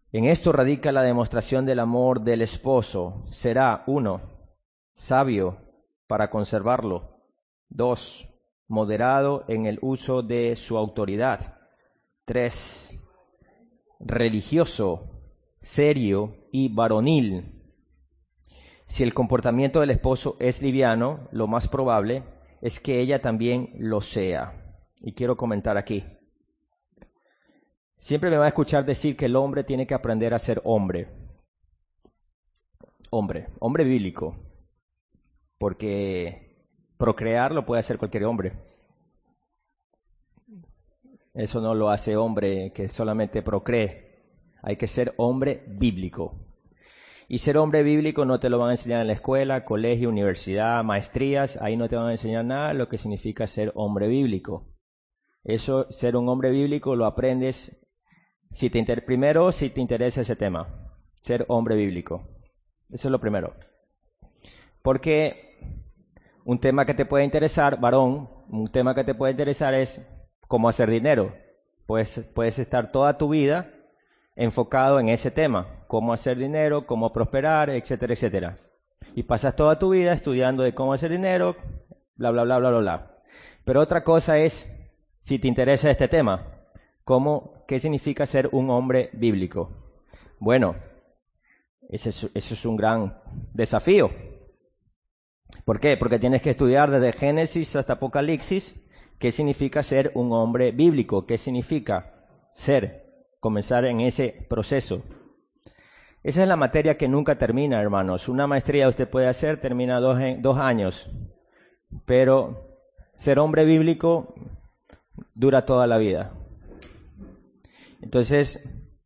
En esto radica la demostración del amor del esposo. Será, 1, sabio para conservarlo. 2, moderado en el uso de su autoridad. 3, religioso, serio y varonil. Si el comportamiento del esposo es liviano, lo más probable es que ella también lo sea. Y quiero comentar aquí. Siempre me va a escuchar decir que el hombre tiene que aprender a ser hombre. Hombre bíblico. Porque procrear lo puede hacer cualquier hombre. Eso no lo hace hombre que solamente procree. Hay que ser hombre bíblico. Y ser hombre bíblico no te lo van a enseñar en la escuela, colegio, universidad, maestrías. Ahí no te van a enseñar nada lo que significa ser hombre bíblico. Eso, ser un hombre bíblico, lo aprendes primero si te interesa ese tema. Ser hombre bíblico. Eso es lo primero. Porque un tema que te puede interesar, varón, un tema que te puede interesar es cómo hacer dinero. Puedes estar toda tu vida enfocado en ese tema, cómo hacer dinero, cómo prosperar, etcétera, etcétera. Y pasas toda tu vida estudiando de cómo hacer dinero, bla, bla, bla, bla, bla, bla. Pero otra cosa es, si te interesa este tema, ¿qué significa ser un hombre bíblico? Bueno, eso es un gran desafío. ¿Por qué? Porque tienes que estudiar desde Génesis hasta Apocalipsis qué significa ser un hombre bíblico, qué significa comenzar en ese proceso. Esa es la materia que nunca termina, hermanos. Una maestría usted puede hacer, termina 2 años, pero ser hombre bíblico dura toda la vida. Entonces,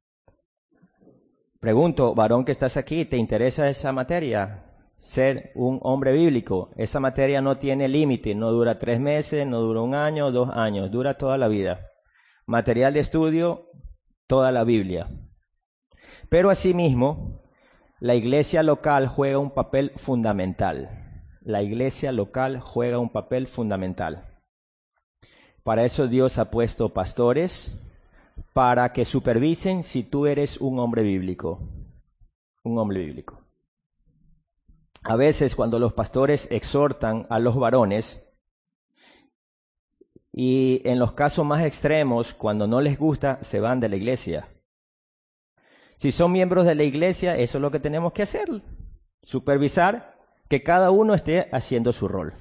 pregunto, varón que estás aquí, ¿te interesa esa materia? Ser un hombre bíblico. Esa materia no tiene límite, no dura 3 meses, no dura 1 año, 2 años, dura toda la vida. Material de estudio, toda la Biblia. Pero asimismo, la iglesia local juega un papel fundamental. La iglesia local juega un papel fundamental. Para eso Dios ha puesto pastores, para que supervisen si tú eres un hombre bíblico. Un hombre bíblico. A veces cuando los pastores exhortan a los varones, y en los casos más extremos, cuando no les gusta, se van de la iglesia. Si son miembros de la iglesia, eso es lo que tenemos que hacer. Supervisar que cada uno esté haciendo su rol.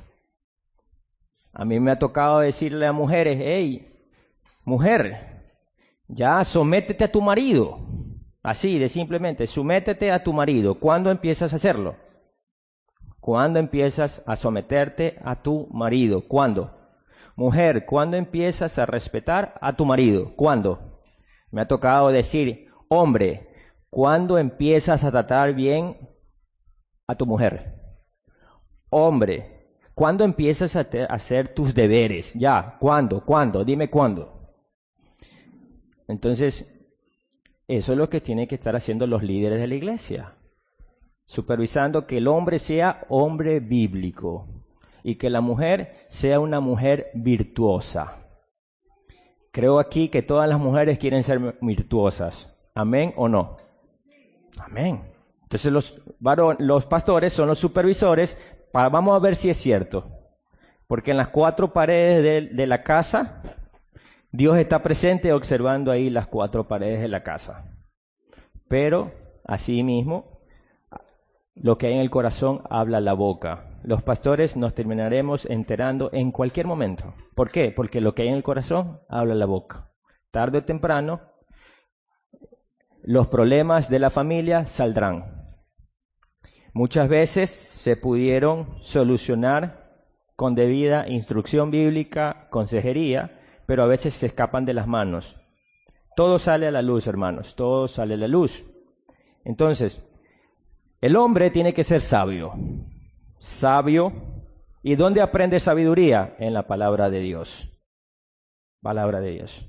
A mí me ha tocado decirle a mujeres, hey, mujer, ya sométete a tu marido. Así de simplemente, sométete a tu marido. ¿Cuándo empiezas a hacerlo? ¿Cuándo empiezas a someterte a tu marido? ¿Cuándo? Mujer, ¿cuándo empiezas a respetar a tu marido? ¿Cuándo? Me ha tocado decir, hombre, ¿cuándo empiezas a tratar bien a tu mujer? Hombre, ¿cuándo empiezas a hacer tus deberes? Ya, ¿cuándo? ¿Cuándo? Dime cuándo. Entonces, eso es lo que tienen que estar haciendo los líderes de la iglesia. Supervisando que el hombre sea hombre bíblico y que la mujer sea una mujer virtuosa. Creo aquí que todas las mujeres quieren ser virtuosas. ¿Amén o no? Amén. Entonces los pastores son los supervisores. Vamos a ver si es cierto. Porque en las 4 paredes de la casa, Dios está presente observando ahí las 4 paredes de la casa. Pero, asimismo, lo que hay en el corazón habla la boca. Los pastores nos terminaremos enterando en cualquier momento. ¿Por qué? Porque lo que hay en el corazón habla la boca. Tarde o temprano, los problemas de la familia saldrán. Muchas veces se pudieron solucionar con debida instrucción bíblica, consejería, pero a veces se escapan de las manos. Todo sale a la luz, hermanos, todo sale a la luz. Entonces, el hombre tiene que ser sabio. Sabio. ¿Y dónde aprende sabiduría? En la palabra de Dios. Palabra de Dios.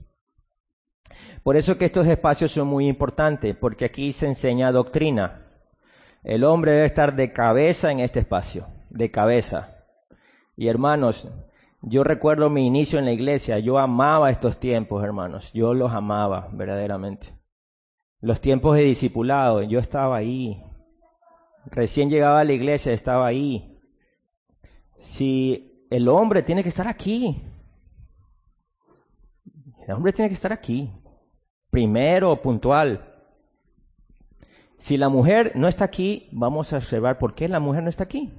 Por eso que estos espacios son muy importantes, porque aquí se enseña doctrina. El hombre debe estar de cabeza en este espacio, de cabeza. Y hermanos, yo recuerdo mi inicio en la iglesia, yo amaba estos tiempos, hermanos, yo los amaba verdaderamente. Los tiempos de discipulado, yo estaba ahí. Recién llegaba a la iglesia, estaba ahí. Si el hombre tiene que estar aquí. El hombre tiene que estar aquí. Primero, puntual. Si la mujer no está aquí, vamos a observar por qué la mujer no está aquí.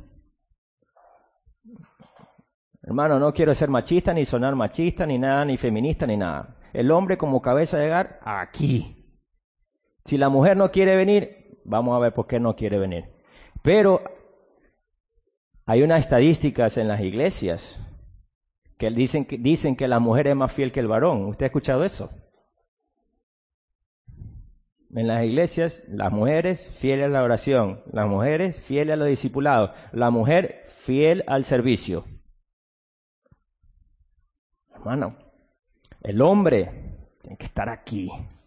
Hermano, no quiero ser machista, ni sonar machista, ni nada, ni feminista, ni nada. El hombre como cabeza de hogar, aquí. Si la mujer no quiere venir, vamos a ver por qué no quiere venir. Pero hay unas estadísticas en las iglesias que dicen que la mujer es más fiel que el varón. ¿Usted ha escuchado eso? En las iglesias, las mujeres fieles a la oración, las mujeres fieles a los discipulados, la mujer fiel al servicio. Hermano, el hombre tiene que estar aquí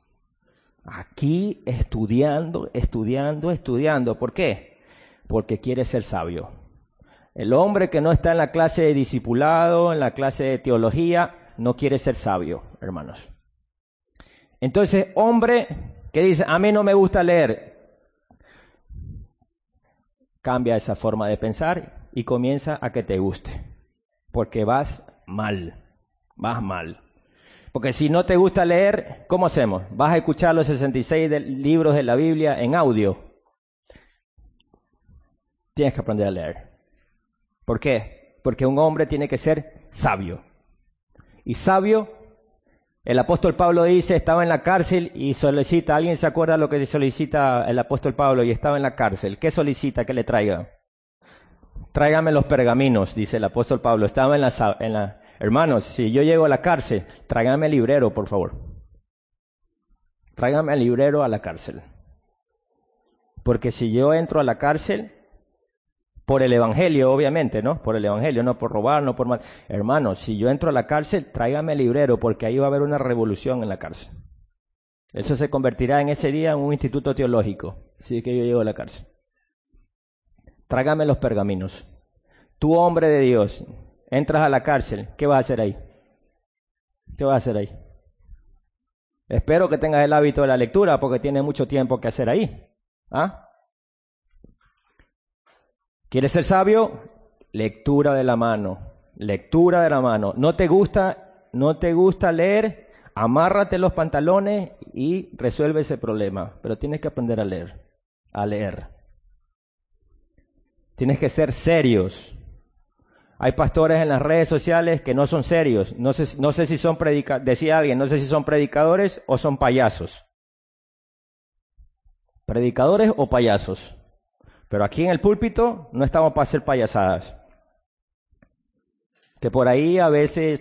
estudiando. ¿Por qué? Porque quiere ser sabio. El hombre que no está en la clase de discipulado, en la clase de teología, no quiere ser sabio, hermanos. Entonces, hombre que dice, a mí no me gusta leer, cambia esa forma de pensar y comienza a que te guste, porque vas mal. Porque si no te gusta leer, ¿cómo hacemos? Vas a escuchar los 66 libros de la Biblia en audio. Tienes que aprender a leer. ¿Por qué? Porque un hombre tiene que ser sabio. Y sabio, el apóstol Pablo dice, estaba en la cárcel y solicita, ¿alguien se acuerda lo que solicita el apóstol Pablo? Y estaba en la cárcel. ¿Qué solicita que le traiga? Tráigame los pergaminos, dice el apóstol Pablo. Estaba en la hermanos, si yo llego a la cárcel, tráigame el librero, por favor. Tráigame el librero a la cárcel. Porque si yo entro a la cárcel, por el evangelio, obviamente, ¿no? Por el evangelio, no por robar, no por mal. Hermanos, si yo entro a la cárcel, tráigame el librero, porque ahí va a haber una revolución en la cárcel. Eso se convertirá en ese día en un instituto teológico, si es que yo llego a la cárcel. Tráigame los pergaminos. Tú, hombre de Dios, entras a la cárcel, ¿qué vas a hacer ahí? ¿Qué vas a hacer ahí? Espero que tengas el hábito de la lectura, porque tienes mucho tiempo que hacer ahí. ¿Ah? ¿Quieres ser sabio? Lectura de la mano. Lectura de la mano. ¿No te gusta leer? Amárrate los pantalones y resuelve ese problema. Pero tienes que aprender a leer. A leer. Tienes que ser serios. Hay pastores en las redes sociales que no son serios. No sé si son decía alguien, no sé si son predicadores o son payasos. ¿Predicadores o payasos? Pero aquí en el púlpito no estamos para hacer payasadas. Que por ahí a veces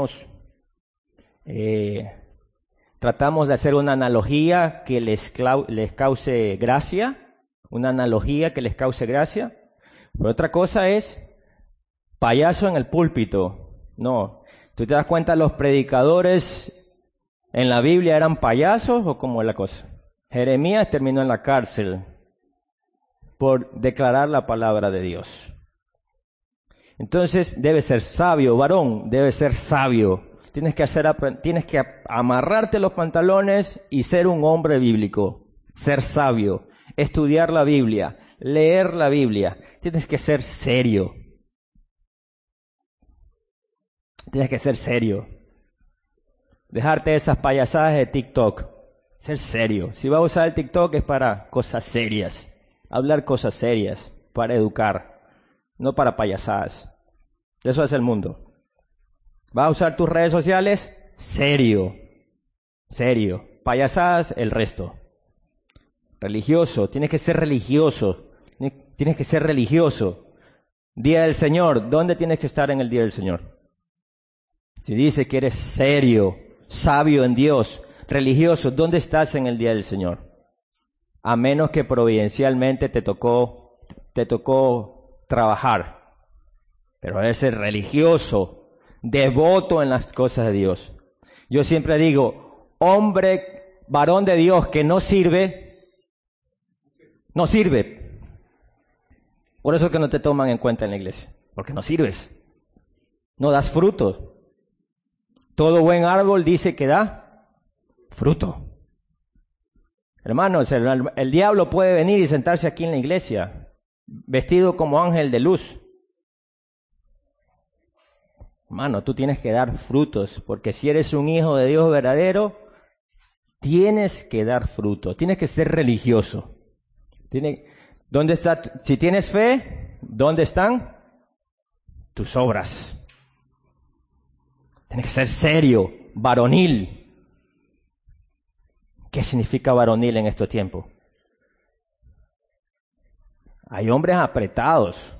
tratamos de hacer una analogía que les cause gracia. Una analogía que les cause gracia. Pero otra cosa es payaso en el púlpito. No. ¿Tú te das cuenta los predicadores en la Biblia eran payasos o cómo es la cosa? Jeremías terminó en la cárcel por declarar la palabra de Dios. Entonces debe ser sabio, varón, debe ser sabio. Tienes que amarrarte los pantalones y ser un hombre bíblico, ser sabio, estudiar la Biblia, leer la Biblia. Tienes que ser serio. Tienes que ser serio. Dejarte esas payasadas de TikTok. Ser serio. Si vas a usar el TikTok es para cosas serias. Hablar cosas serias, para educar, no para payasadas. Eso es el mundo. ¿Vas a usar tus redes sociales? Serio. Serio. Payasadas, el resto. Religioso. Tienes que ser religioso. Tienes que ser religioso. Día del Señor. ¿Dónde tienes que estar en el Día del Señor? Si dice que eres serio, sabio en Dios, religioso, ¿dónde estás en el Día del Señor? A menos que providencialmente te tocó trabajar. Pero debe ser religioso, devoto en las cosas de Dios. Yo siempre digo, varón de Dios que no sirve. Por eso es que no te toman en cuenta en la iglesia, porque no sirves. No das fruto. Todo buen árbol dice que da fruto. Hermanos, el diablo puede venir y sentarse aquí en la iglesia, vestido como ángel de luz. Hermano, tú tienes que dar frutos, porque si eres un hijo de Dios verdadero, tienes que dar fruto, tienes que ser religioso. ¿Dónde está? Si tienes fe, ¿dónde están tus obras? Tienes que ser serio, varonil. ¿Qué significa varonil en estos tiempos? Hay hombres apretados.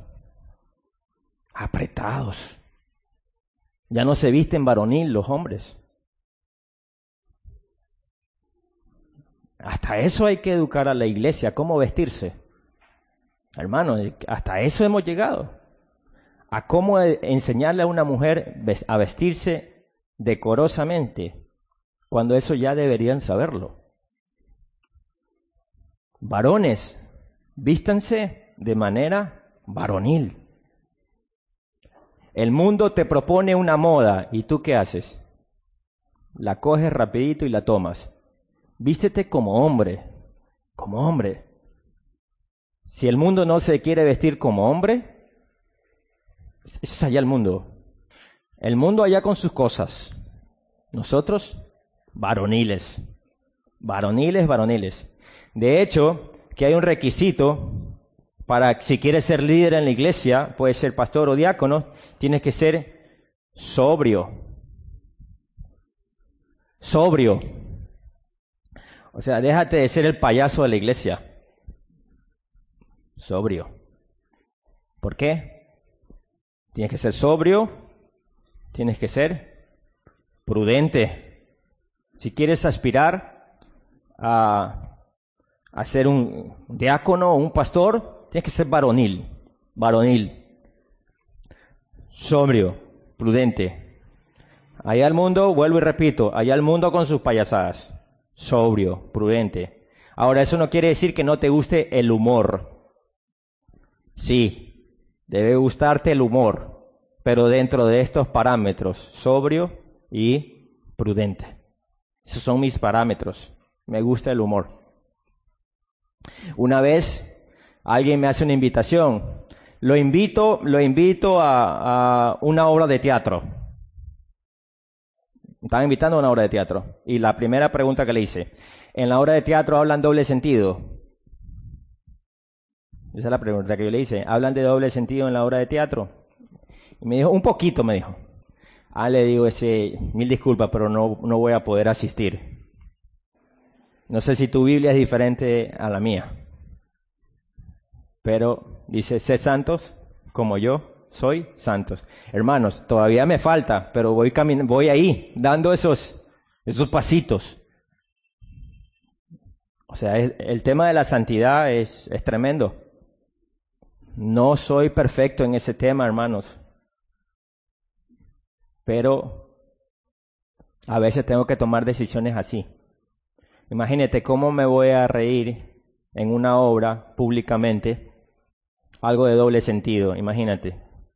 Ya no se visten varonil los hombres. Hasta eso hay que educar a la iglesia, cómo vestirse. Hermano, hasta eso hemos llegado. A cómo enseñarle a una mujer a vestirse decorosamente, cuando eso ya deberían saberlo. Varones, vístanse de manera varonil. El mundo te propone una moda, ¿y tú qué haces? La coges rapidito y la tomas. Vístete como hombre, como hombre. Si el mundo no se quiere vestir como hombre, es allá el mundo. El mundo allá con sus cosas. Nosotros, varoniles. Varoniles. De hecho, que hay un requisito para, si quieres ser líder en la iglesia, puedes ser pastor o diácono, tienes que ser sobrio. O sea, déjate de ser el payaso de la iglesia. Sobrio. ¿Por qué? Tienes que ser sobrio, tienes que ser prudente. Si quieres aspirar a ser un diácono o un pastor, tienes que ser varonil, sobrio, prudente. Allá el mundo, vuelvo y repito, allá el mundo con sus payasadas, sobrio, prudente. Ahora, eso no quiere decir que no te guste el humor. Sí, debe gustarte el humor, pero dentro de estos parámetros, sobrio y prudente. Esos son mis parámetros. Me gusta el humor. Una vez alguien me hace una invitación. Lo invito a una obra de teatro. Me estaba invitando a una obra de teatro. Y la primera pregunta que le hice, ¿en la obra de teatro hablan doble sentido? Esa es la pregunta que yo le hice. ¿Hablan de doble sentido en la obra de teatro? Y me dijo, un poquito, me dijo. Le digo, mil disculpas, pero no voy a poder asistir. No sé si tu Biblia es diferente a la mía, pero dice, sé santos como yo soy santos. Hermanos, todavía me falta, pero voy ahí, dando esos pasitos. O sea, el tema de la santidad es tremendo. No soy perfecto en ese tema, hermanos, pero a veces tengo que tomar decisiones así. Imagínate cómo me voy a reír en una obra públicamente, algo de doble sentido, imagínate.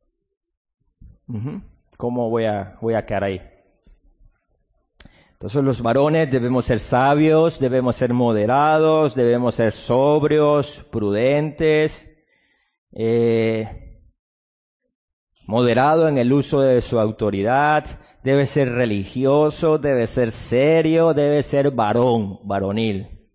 ¿Cómo voy a quedar ahí? Entonces los varones debemos ser sabios, debemos ser moderados, debemos ser sobrios, prudentes, moderado en el uso de su autoridad. Debe ser religioso, debe ser serio, debe ser varonil.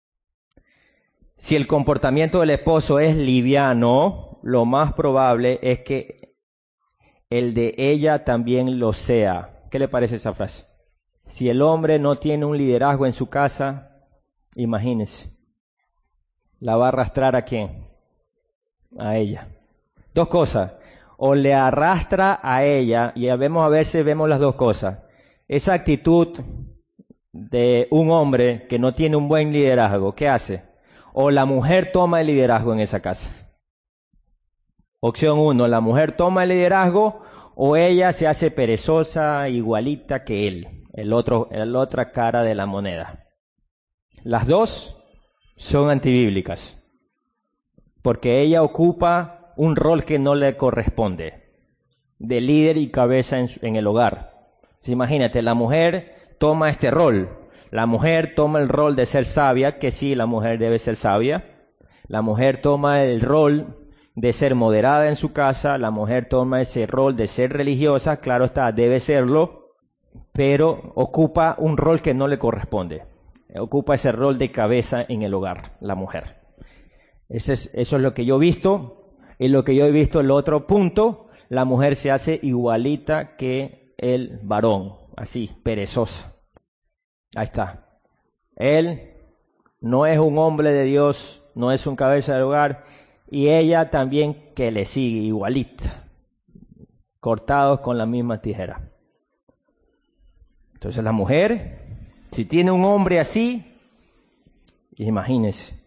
Si el comportamiento del esposo es liviano, lo más probable es que el de ella también lo sea. ¿Qué le parece esa frase? Si el hombre no tiene un liderazgo en su casa, imagínese, ¿la va a arrastrar a quién? A ella. Dos cosas. O le arrastra a ella, y a veces vemos las dos cosas. Esa actitud de un hombre que no tiene un buen liderazgo, ¿qué hace? O la mujer toma el liderazgo en esa casa. Opción 1, la mujer toma el liderazgo, o ella se hace perezosa, igualita que él, la otra cara de la moneda. Las dos son antibíblicas, porque ella ocupa un rol que no le corresponde, de líder y cabeza en el hogar. Imagínate, la mujer toma este rol, La mujer toma el rol de ser sabia, que sí, la mujer debe ser sabia. La mujer toma el rol de ser moderada en su casa. La mujer toma ese rol de ser religiosa, claro está, debe serlo, pero ocupa un rol que no le corresponde. Ocupa ese rol de cabeza en el hogar, la mujer. Eso es lo que yo he visto. Y lo que yo he visto, el otro punto, la mujer se hace igualita que el varón, así, perezosa. Ahí está. Él no es un hombre de Dios, no es un cabeza del hogar, y ella también que le sigue igualita, cortados con la misma tijera. Entonces la mujer, si tiene un hombre así, imagínense.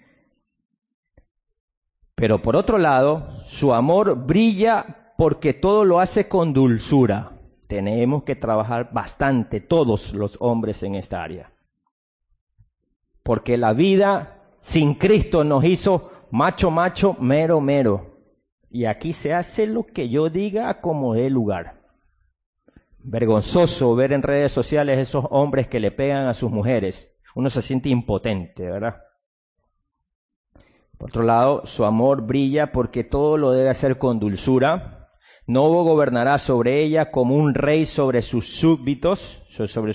Pero por otro lado, su amor brilla porque todo lo hace con dulzura. Tenemos que trabajar bastante todos los hombres en esta área. Porque la vida sin Cristo nos hizo macho, mero, mero. Y aquí se hace lo que yo diga como dé lugar. Vergonzoso ver en redes sociales esos hombres que le pegan a sus mujeres. Uno se siente impotente, ¿verdad? Por otro lado, su amor brilla porque todo lo debe hacer con dulzura. No gobernará sobre ella como un rey sobre sus súbditos,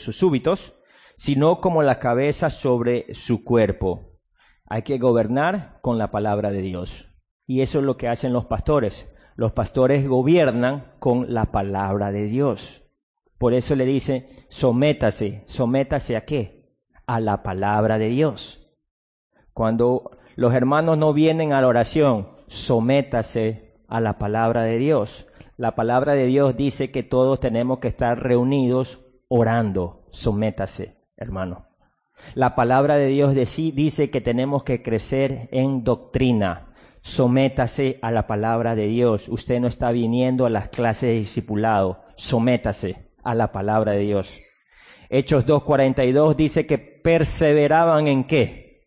sino como la cabeza sobre su cuerpo. Hay que gobernar con la palabra de Dios. Y eso es lo que hacen los pastores. Los pastores gobiernan con la palabra de Dios. Por eso le dice, sométase. ¿Sométase a qué? A la palabra de Dios. Cuando los hermanos no vienen a la oración, sométase a la palabra de Dios. La palabra de Dios dice que todos tenemos que estar reunidos orando. Sométase, hermano. La palabra de Dios dice que tenemos que crecer en doctrina. Sométase a la palabra de Dios. Usted no está viniendo a las clases de discipulado. Sométase a la palabra de Dios. Hechos 2:42 dice que perseveraban ¿en qué?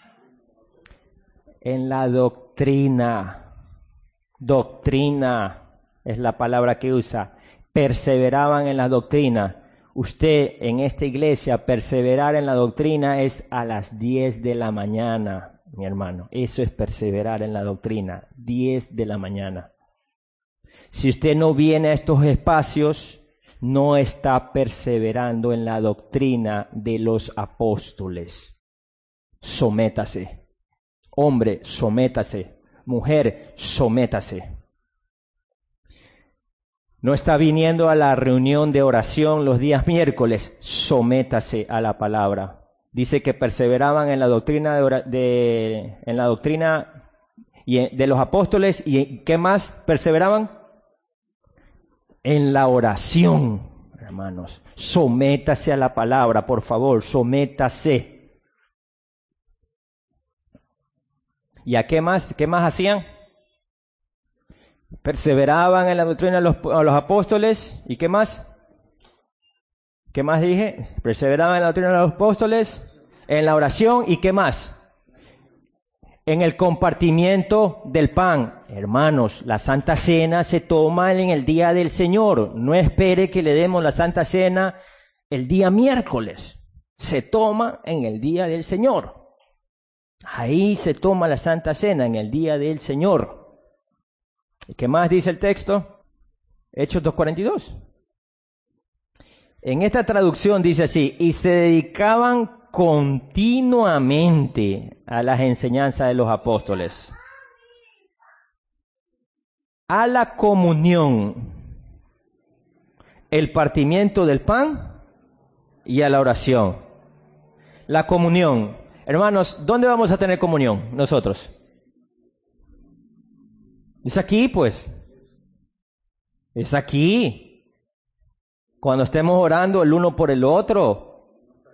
En la doctrina. Doctrina es la palabra que usa. Perseveraban en la doctrina. Usted en esta iglesia, perseverar en la doctrina es a las 10 de la mañana, mi hermano. Eso es perseverar en la doctrina, 10 de la mañana. Si usted no viene a estos espacios, no está perseverando en la doctrina de los apóstoles. Sométase. Hombre, sométase. Mujer, sométase. No está viniendo a la reunión de oración los días miércoles, sométase a la palabra. Dice que perseveraban en la doctrina de los apóstoles, y ¿qué más perseveraban? En la oración, hermanos. Sométase a la palabra, por favor, sométase. ¿Y a qué más hacían? Perseveraban en la doctrina de los apóstoles. ¿Y qué más? ¿Qué más dije? Perseveraban en la doctrina de los apóstoles, en la oración. ¿Y qué más? En el compartimiento del pan. Hermanos, la Santa Cena se toma en el día del Señor. No espere que le demos la Santa Cena el día miércoles. Se toma en el día del Señor. Ahí se toma la Santa Cena, en el día del Señor. ¿Y qué más dice el texto? Hechos 2:42. En esta traducción dice así: y se dedicaban continuamente a las enseñanzas de los apóstoles, a la comunión, el partimiento del pan y a la oración. La comunión. Hermanos, ¿dónde vamos a tener comunión nosotros? Es aquí, pues. Es aquí. Cuando estemos orando el uno por el otro.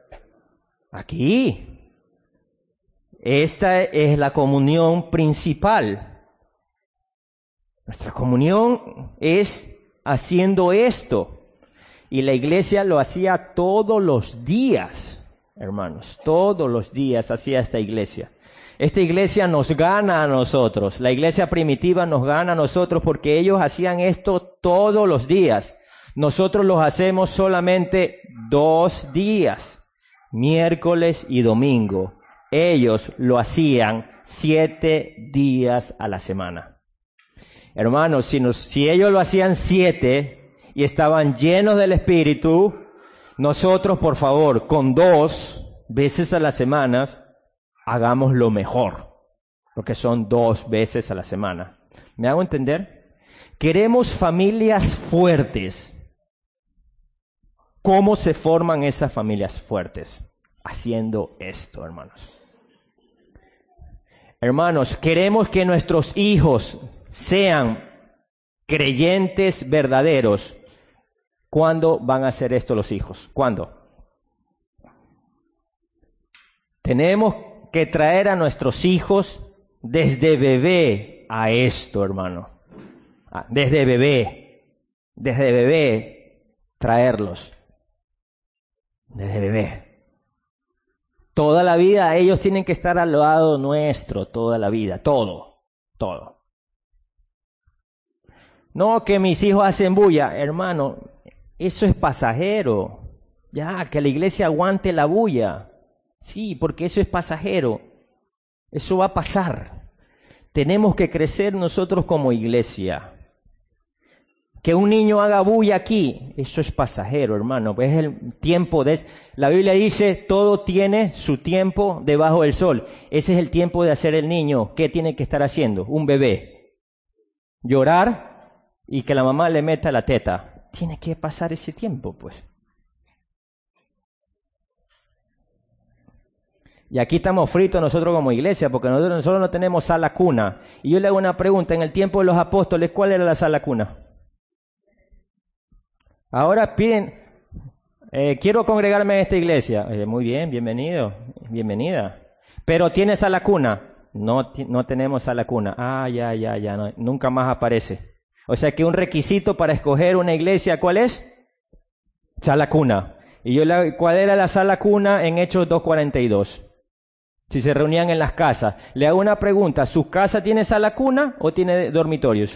Aquí. Esta es la comunión principal. Nuestra comunión es haciendo esto. Y la iglesia lo hacía todos los días, hermanos. Todos los días hacía esta iglesia. Esta iglesia nos gana a nosotros. La iglesia primitiva nos gana a nosotros porque ellos hacían esto todos los días. Nosotros los hacemos solamente 2 días. miércoles y domingo. Ellos lo hacían 7 días a la semana. Hermanos, si ellos lo hacían 7 y estaban llenos del Espíritu, nosotros, por favor, con 2 veces a la semana, hagamos lo mejor, porque son 2 veces a la semana. ¿Me hago entender? Queremos familias fuertes. ¿Cómo se forman esas familias fuertes? Haciendo esto, hermanos. Hermanos, queremos que nuestros hijos sean creyentes verdaderos. ¿Cuándo van a hacer esto los hijos? ¿Cuándo? Tenemos que traer a nuestros hijos desde bebé a esto, hermano. Desde bebé, traerlos. Desde bebé. Toda la vida ellos tienen que estar al lado nuestro, toda la vida, todo. No que mis hijos hacen bulla, hermano, eso es pasajero. Ya, que la iglesia aguante la bulla. Sí, porque eso es pasajero. Eso va a pasar. Tenemos que crecer nosotros como iglesia. Que un niño haga bulla aquí, eso es pasajero, hermano. Es el tiempo la Biblia dice, todo tiene su tiempo debajo del sol. Ese es el tiempo de hacer el niño. ¿Qué tiene que estar haciendo? Un bebé. Llorar y que la mamá le meta la teta. Tiene que pasar ese tiempo, pues. Y aquí estamos fritos nosotros como iglesia, porque nosotros no tenemos sala cuna. Y yo le hago una pregunta, en el tiempo de los apóstoles, ¿cuál era la sala cuna? Ahora piden, quiero congregarme en esta iglesia. Muy bien, bienvenido, bienvenida. Pero ¿tiene sala cuna? No tenemos sala cuna. Ya, no, nunca más aparece. O sea que un requisito para escoger una iglesia, ¿cuál es? Sala cuna. Y ¿cuál era la sala cuna en Hechos 2:42? Si se reunían en las casas. Le hago una pregunta, ¿su casa tiene sala cuna o tiene dormitorios?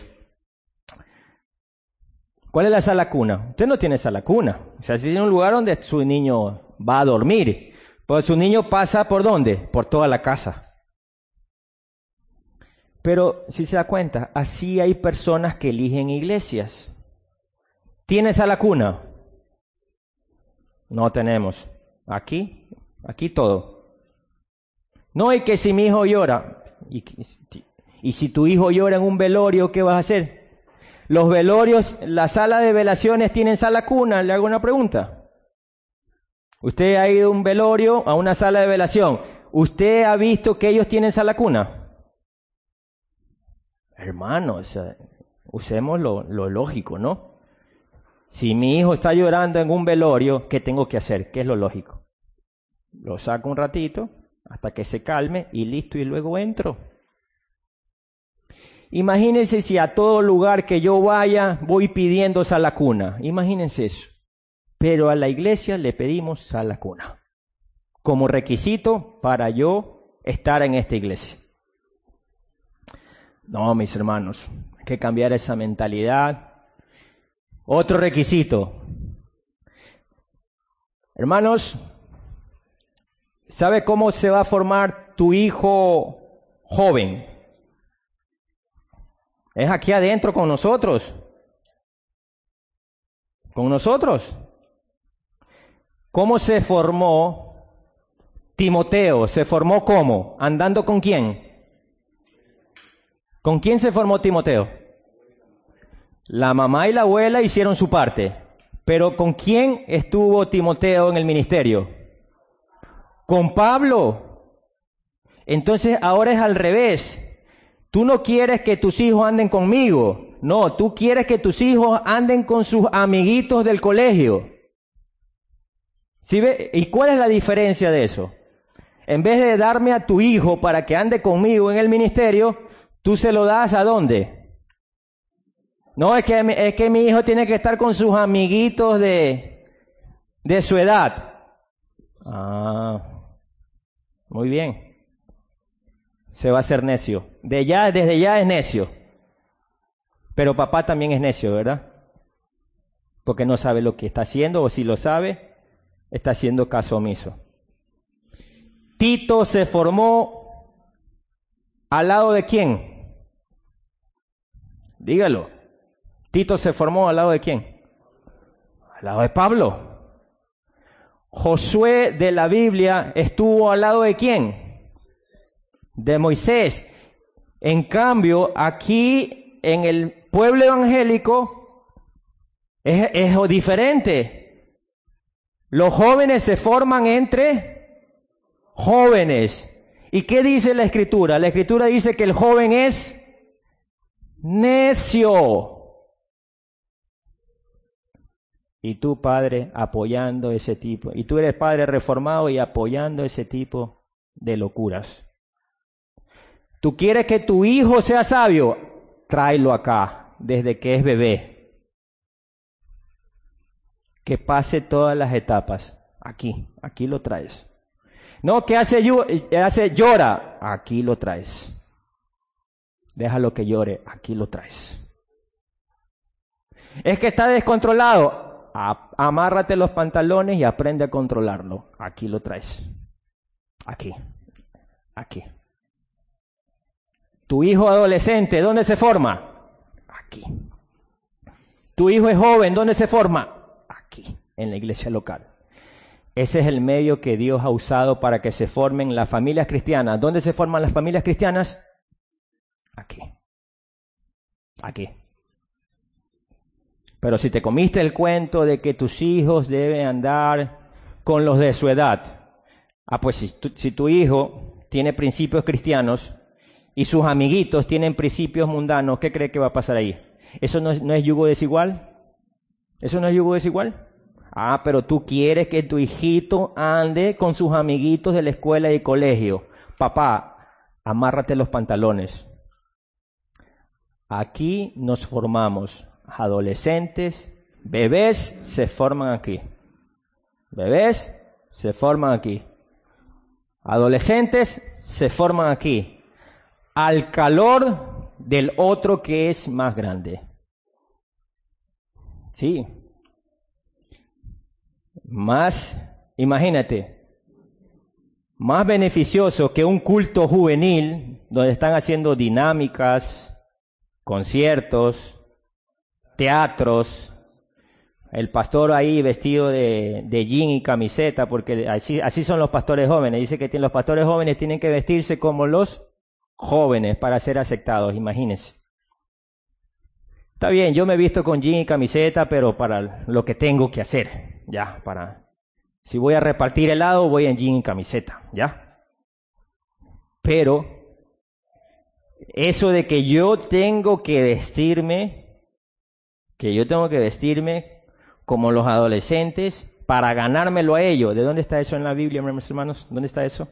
¿Cuál es la sala cuna? Usted no tiene sala cuna. O sea, si tiene un lugar donde su niño va a dormir. Pues su niño pasa ¿por dónde? Por toda la casa. Pero, si se da cuenta, así hay personas que eligen iglesias. ¿Tiene sala cuna? No tenemos. Aquí todo. No, y que si mi hijo llora, y si tu hijo llora en un velorio, ¿qué vas a hacer? Los velorios, la sala de velaciones tienen sala cuna, le hago una pregunta. Usted ha ido a un velorio, a una sala de velación, ¿usted ha visto que ellos tienen sala cuna? Hermanos, usemos lo lógico, ¿no? Si mi hijo está llorando en un velorio, ¿qué tengo que hacer? ¿Qué es lo lógico? Lo saco un ratito, hasta que se calme y listo, y luego entro. Imagínense si a todo lugar que yo vaya voy pidiendo sala cuna. Imagínense eso. Pero a la iglesia le pedimos sala cuna como requisito para yo estar en esta iglesia. No, mis hermanos, hay que cambiar esa mentalidad. Otro requisito. Hermanos, ¿sabe cómo se va a formar tu hijo joven? Es aquí adentro con nosotros. Con nosotros. ¿Cómo se formó Timoteo? ¿Se formó cómo? ¿Andando con quién? ¿Con quién se formó Timoteo? La mamá y la abuela hicieron su parte. Pero ¿con quién estuvo Timoteo en el ministerio? Con Pablo. Entonces ahora es al revés. Tú no quieres que tus hijos anden conmigo. No, tú quieres que tus hijos anden con sus amiguitos del colegio. ¿Sí ve? ¿Y cuál es la diferencia de eso? En vez de darme a tu hijo para que ande conmigo en el ministerio, tú se lo das ¿a dónde? No, es que mi hijo tiene que estar con sus amiguitos de su edad. Muy bien. Se va a hacer necio. Desde ya es necio. Pero papá también es necio, ¿verdad? Porque no sabe lo que está haciendo, o si lo sabe, está haciendo caso omiso. Tito se formó ¿al lado de quién? Dígalo. Tito se formó ¿al lado de quién? Al lado de Pablo. Josué de la Biblia estuvo ¿al lado de quién? De Moisés. En cambio, aquí en el pueblo evangélico es diferente. Los jóvenes se forman entre jóvenes. ¿Y qué dice la Escritura? La Escritura dice que el joven es necio. Y tú, padre, apoyando ese tipo. Y tú eres padre reformado y apoyando ese tipo de locuras. ¿Tú quieres que tu hijo sea sabio? Tráelo acá, desde que es bebé. Que pase todas las etapas. Aquí lo traes. No, que hace llora. Aquí lo traes. Déjalo que llore. Aquí lo traes. Es que está descontrolado. Amárrate los pantalones y aprende a controlarlo. Aquí lo traes. Aquí. Tu hijo adolescente, ¿dónde se forma? Aquí. Tu hijo es joven, ¿dónde se forma? Aquí, en la iglesia local. Ese es el medio que Dios ha usado para que se formen las familias cristianas. ¿Dónde se forman las familias cristianas? Aquí. Pero si te comiste el cuento de que tus hijos deben andar con los de su edad, pues si tu hijo tiene principios cristianos y sus amiguitos tienen principios mundanos, ¿qué cree que va a pasar ahí? ¿Eso no es yugo desigual? ¿Eso no es yugo desigual? Pero tú quieres que tu hijito ande con sus amiguitos de la escuela y colegio. Papá, amárrate los pantalones. Aquí nos formamos. Adolescentes, bebés se forman aquí. Bebés se forman aquí. Adolescentes se forman aquí. Al calor del otro que es más grande. Sí. Imagínate, más beneficioso que un culto juvenil donde están haciendo dinámicas, conciertos, teatros, el pastor ahí vestido de jean y camiseta, porque así son los pastores jóvenes. Dice que los pastores jóvenes tienen que vestirse como los jóvenes para ser aceptados, imagínense. Está bien, yo me he visto con jean y camiseta, pero para lo que tengo que hacer, ya, si voy a repartir helado, voy en jean y camiseta, ya. Pero eso de que yo tengo que vestirme como los adolescentes para ganármelo a ellos. ¿De dónde está eso en la Biblia, mis hermanos? ¿Dónde está eso?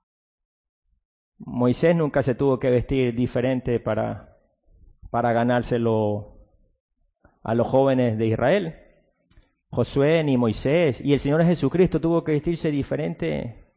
Moisés nunca se tuvo que vestir diferente para ganárselo a los jóvenes de Israel. Josué ni Moisés. Y el Señor Jesucristo tuvo que vestirse diferente.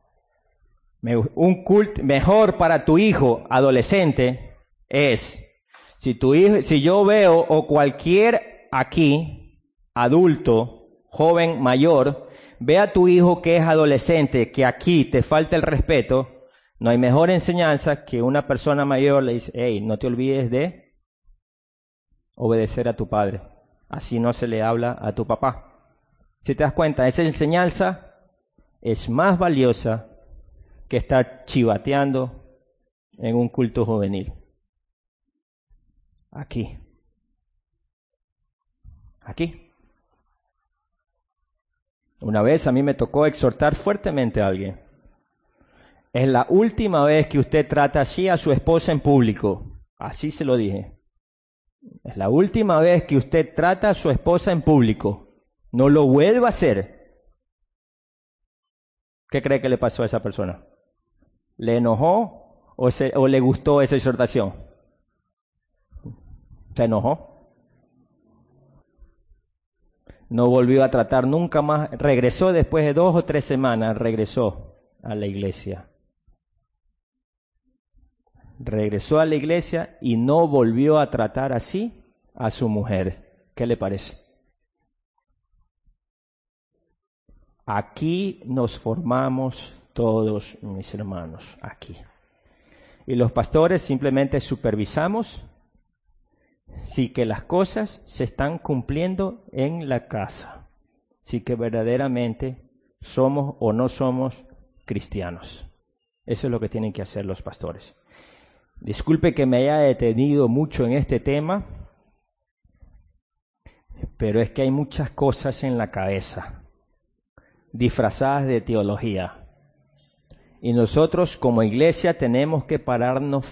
Un culto mejor para tu hijo adolescente es, si yo veo o cualquier aquí, adulto, joven, mayor, ve a tu hijo que es adolescente, que aquí te falta el respeto, no hay mejor enseñanza que una persona mayor le dice, hey, no te olvides de obedecer a tu padre. Así no se le habla a tu papá. Si te das cuenta, esa enseñanza es más valiosa que estar chivateando en un culto juvenil. Aquí. Una vez a mí me tocó exhortar fuertemente a alguien. Es la última vez que usted trata así a su esposa en público. Así se lo dije. Es la última vez que usted trata a su esposa en público. No lo vuelva a hacer. ¿Qué cree que le pasó a esa persona? ¿Le enojó o le gustó esa exhortación? Se enojó. No volvió a tratar nunca más. Regresó después de 2 o 3 semanas. Regresó a la iglesia. Regresó a la iglesia y no volvió a tratar así a su mujer. ¿Qué le parece? Aquí nos formamos todos mis hermanos aquí. Y los pastores simplemente supervisamos si que las cosas se están cumpliendo en la casa, si que verdaderamente somos o no somos cristianos. Eso es lo que tienen que hacer los pastores. Disculpe que me haya detenido mucho en este tema, pero es que hay muchas cosas en la cabeza, disfrazadas de teología. Y nosotros como iglesia tenemos que pararnos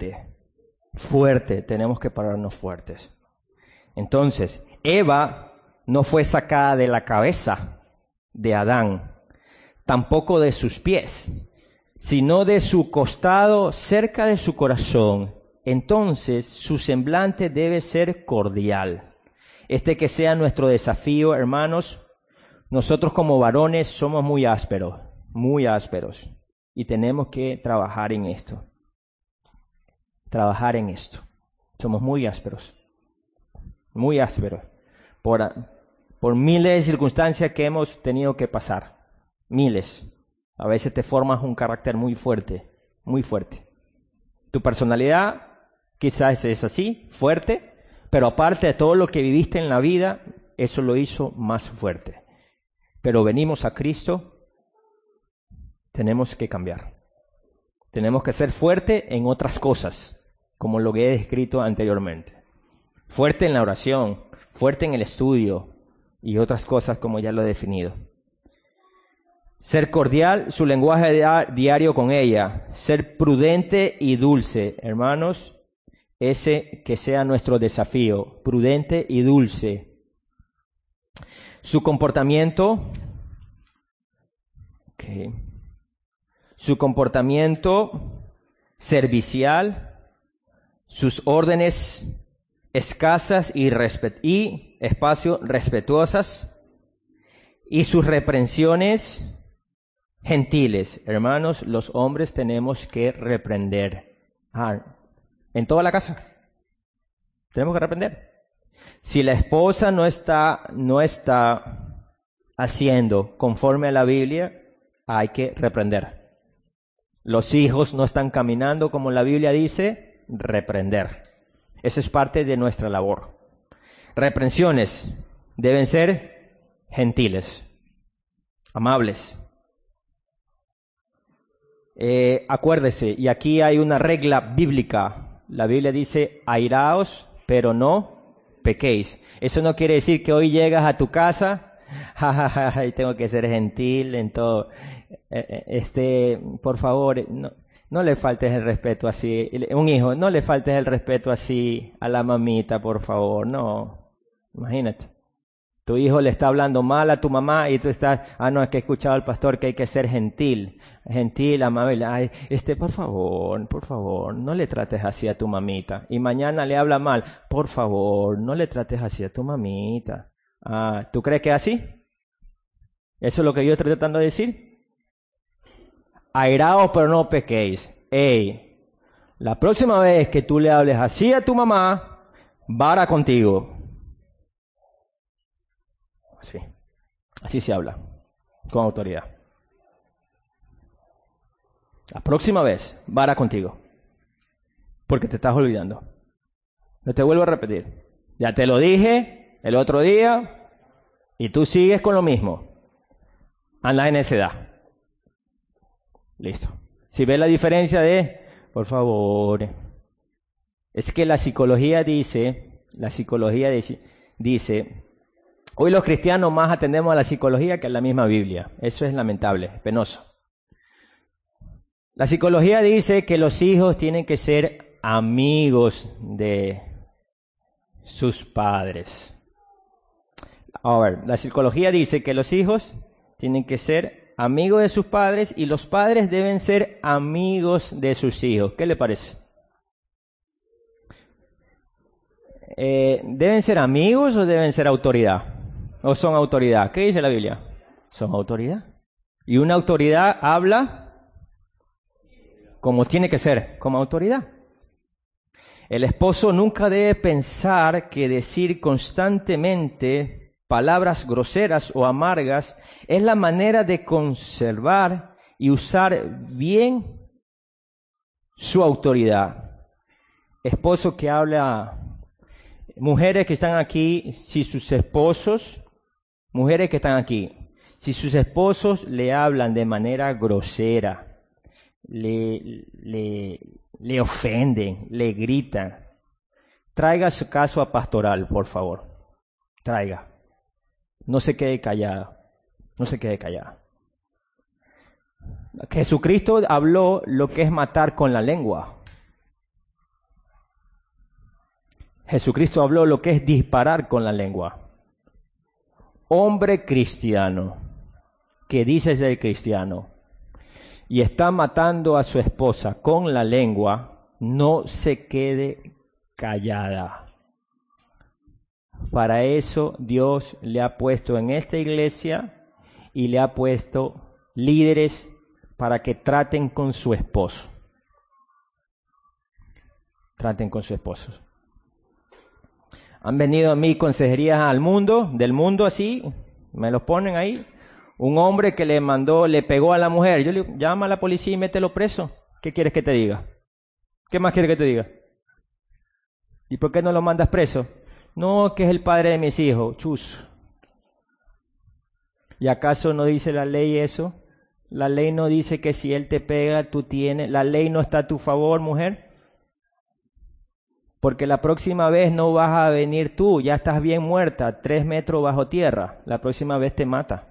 tenemos que pararnos fuertes. Entonces, Eva no fue sacada de la cabeza de Adán, tampoco de sus pies, sino de su costado, cerca de su corazón. Entonces, su semblante debe ser cordial. Que sea nuestro desafío, hermanos. Nosotros como varones somos muy ásperos, y tenemos que trabajar en esto. Somos muy ásperos, por miles de circunstancias que hemos tenido que pasar, miles. A veces te formas un carácter muy fuerte. Tu personalidad quizás es así, fuerte, pero aparte de todo lo que viviste en la vida, eso lo hizo más fuerte. Pero venimos a Cristo, tenemos que cambiar. Tenemos que ser fuerte en otras cosas, como lo que he descrito anteriormente. Fuerte en la oración, fuerte en el estudio y otras cosas como ya lo he definido. Ser cordial, su lenguaje diario con ella. Ser prudente y dulce. Hermanos, ese que sea nuestro desafío. Prudente y dulce. Su comportamiento. Su comportamiento servicial. Sus órdenes escasas y respetuosas. Y sus reprensiones gentiles. Hermanos, los hombres tenemos que reprender. En toda la casa. Tenemos que reprender. Si la esposa no está haciendo conforme a la Biblia, hay que reprender. Los hijos no están caminando como la Biblia dice, reprender. Eso es parte de nuestra labor. Reprensiones deben ser gentiles, amables. Acuérdese, y aquí hay una regla bíblica. La Biblia dice, airaos, pero no pequéis. Eso no quiere decir que hoy llegas a tu casa, y tengo que ser gentil en todo. Por favor, no le faltes el respeto así. Un hijo, no le faltes el respeto así a la mamita, por favor. No, imagínate. Tu hijo le está hablando mal a tu mamá y tú estás, no, es que he escuchado al pastor que hay que ser gentil, amable. Ay, por favor, no le trates así a tu mamita. Y mañana le habla mal, por favor, no le trates así a tu mamita. ¿Tú crees que es así? ¿Eso es lo que yo estoy tratando de decir? Airaos, pero no pequéis. La próxima vez que tú le hables así a tu mamá, vara contigo. Así se habla, con autoridad. La próxima vez, vara contigo, porque te estás olvidando. No te vuelvo a repetir. Ya te lo dije el otro día y tú sigues con lo mismo. Anda en necedad. Listo. Si ves la diferencia por favor, es que la psicología dice, hoy los cristianos más atendemos a la psicología que a la misma Biblia. Eso es lamentable, penoso. La psicología dice que los hijos tienen que ser amigos de sus padres. La psicología dice que los hijos tienen que ser amigos de sus padres y los padres deben ser amigos de sus hijos. ¿Qué le parece? ¿Deben ser amigos o deben ser autoridad? ¿O son autoridad? ¿Qué dice la Biblia? Son autoridad. Y una autoridad habla como tiene que ser, como autoridad. El esposo nunca debe pensar que decir constantemente palabras groseras o amargas es la manera de conservar y usar bien su autoridad. Esposo que habla, mujeres que están aquí, si sus esposos, mujeres que están aquí, si sus esposos le hablan de manera grosera, le ofenden, le gritan, traiga su caso a pastoral, por favor. Traiga. No se quede callada. No se quede callada. Jesucristo habló lo que es matar con la lengua. Jesucristo habló lo que es disparar con la lengua. Hombre cristiano que dice ser cristiano y está matando a su esposa con la lengua, no se quede callada. Para eso Dios le ha puesto en esta iglesia y le ha puesto líderes para que traten con su esposo. Traten con su esposo. Han venido a mí consejerías al mundo, del mundo así, me los ponen ahí. Un hombre que le pegó a la mujer. Yo le digo, llama a la policía y mételo preso. ¿Qué quieres que te diga? ¿Qué más quieres que te diga? ¿Y por qué no lo mandas preso? No, que es el padre de mis hijos. Chus. ¿Y acaso no dice la ley eso? La ley no dice que si él te pega, tú tienes. La ley no está a tu favor, mujer. Porque la próxima vez no vas a venir tú. Ya estás bien muerta, 3 metros bajo tierra. La próxima vez te mata.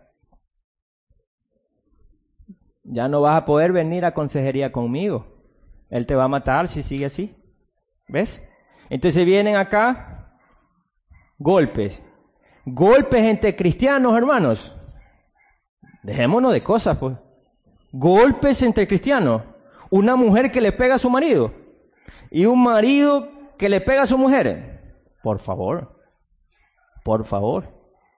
Ya no vas a poder venir a consejería conmigo. Él te va a matar si sigue así. ¿Ves? Entonces vienen acá golpes. Golpes entre cristianos, hermanos. Dejémonos de cosas, pues. Golpes entre cristianos. Una mujer que le pega a su marido. Y un marido que le pega a su mujer. Por favor. Por favor.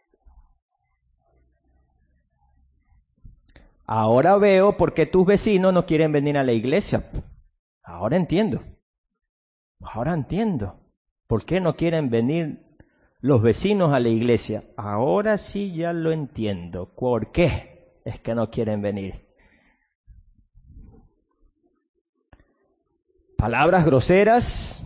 Ahora veo por qué tus vecinos no quieren venir a la iglesia. Ahora entiendo. Ahora entiendo. ¿Por qué no quieren venir los vecinos a la iglesia? Ahora sí ya lo entiendo. ¿Por qué es que no quieren venir? Palabras groseras,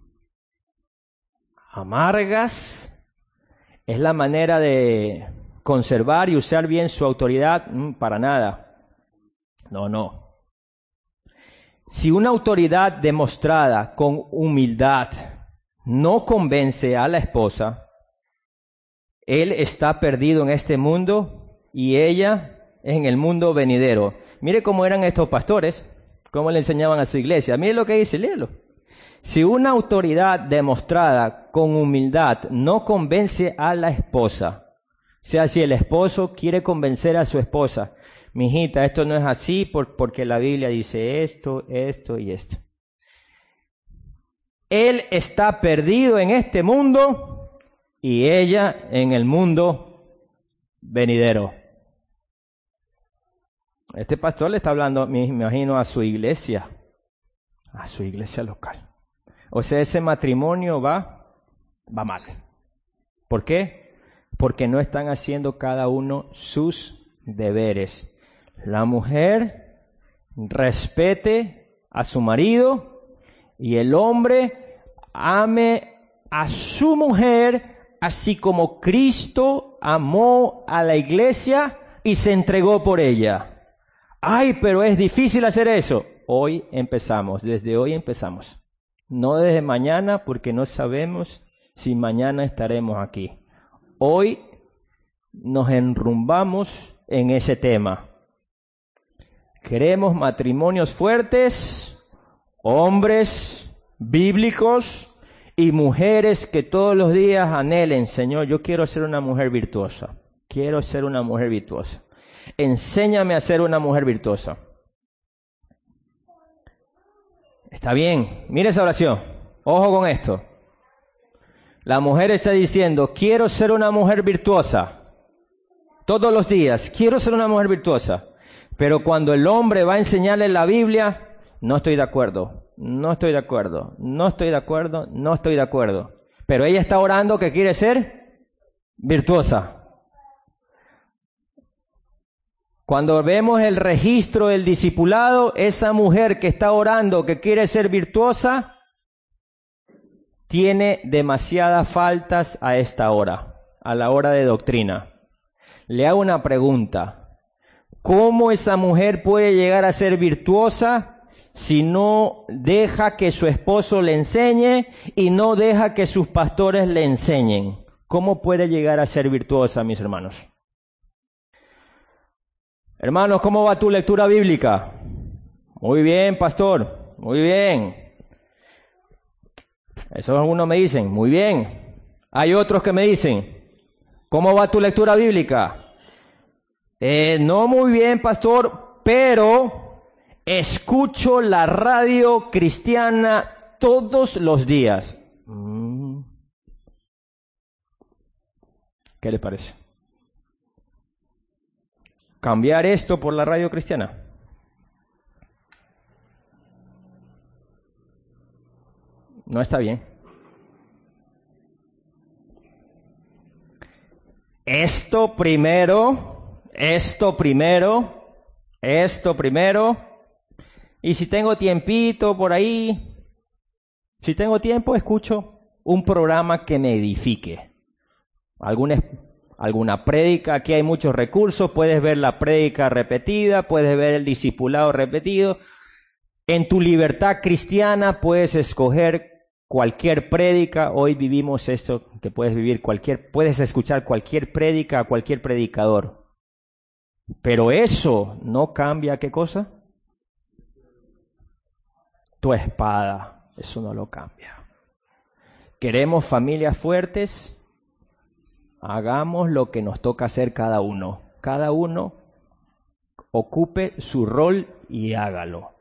amargas, es la manera de conservar y usar bien su autoridad. Para nada. No. Si una autoridad demostrada con humildad no convence a la esposa, él está perdido en este mundo y ella en el mundo venidero. Mire cómo eran estos pastores, cómo le enseñaban a su iglesia. Mire lo que dice, léelo. Si una autoridad demostrada con humildad no convence a la esposa, o sea, si el esposo quiere convencer a su esposa, mijita, esto no es así porque la Biblia dice esto, esto y esto. Él está perdido en este mundo y ella en el mundo venidero. Este pastor le está hablando, me imagino, a su iglesia local. O sea, ese matrimonio va mal. ¿Por qué? Porque no están haciendo cada uno sus deberes. La mujer respete a su marido y el hombre ame a su mujer así como Cristo amó a la iglesia y se entregó por ella. Ay, pero es difícil hacer eso. Hoy empezamos, desde hoy empezamos. No desde mañana porque no sabemos si mañana estaremos aquí. Hoy nos enrumbamos en ese tema. Queremos matrimonios fuertes, hombres bíblicos y mujeres que todos los días anhelen, Señor, yo quiero ser una mujer virtuosa. Quiero ser una mujer virtuosa. Enséñame a ser una mujer virtuosa. Está bien, mire esa oración. Ojo con esto. La mujer está diciendo, quiero ser una mujer virtuosa. Todos los días, quiero ser una mujer virtuosa. Pero cuando el hombre va a enseñarle la Biblia, no estoy de acuerdo, no estoy de acuerdo, no estoy de acuerdo, no estoy de acuerdo. Pero ella está orando que quiere ser virtuosa. Cuando vemos el registro del discipulado, esa mujer que está orando, que quiere ser virtuosa, tiene demasiadas faltas a esta hora, a la hora de doctrina. Le hago una pregunta. ¿Cómo esa mujer puede llegar a ser virtuosa si no deja que su esposo le enseñe y no deja que sus pastores le enseñen? ¿Cómo puede llegar a ser virtuosa, mis hermanos? Hermanos, ¿cómo va tu lectura bíblica? Muy bien, pastor, muy bien. Eso algunos me dicen, muy bien. Hay otros que me dicen, ¿cómo va tu lectura bíblica? No muy bien, pastor, pero escucho la radio cristiana todos los días. ¿Qué le parece? ¿Cambiar esto por la radio cristiana? No está bien. Esto primero. Y si tengo tiempito por ahí, si tengo tiempo, escucho un programa que me edifique. Alguna prédica, aquí hay muchos recursos, puedes ver la prédica repetida, puedes ver el discipulado repetido. En tu libertad cristiana puedes escoger cualquier prédica. Hoy vivimos eso, que puedes escuchar cualquier prédica a cualquier predicador. Pero eso no cambia, ¿qué cosa? Tu espada, eso no lo cambia. ¿Queremos familias fuertes? Hagamos lo que nos toca hacer cada uno. Cada uno ocupe su rol y hágalo.